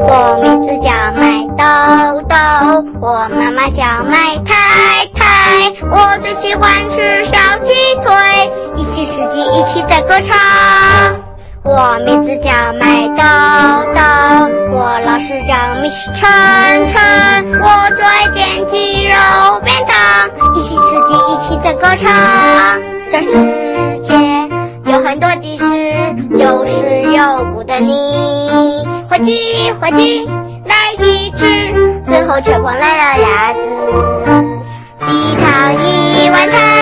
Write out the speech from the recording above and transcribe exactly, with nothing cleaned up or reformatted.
我名字叫麦豆豆，我妈妈叫麦太太。我最喜欢吃烧鸡腿，一起吃鸡，一起在歌唱。我名字叫麦豆豆，我老师叫 Miss 晨晨。我最爱点鸡肉便当，一起吃鸡，一起在歌唱。这世界有很多的事，就是由不得你。火鸡火鸡来一只，最后却碰来了鸭子。鸡汤一碗汤。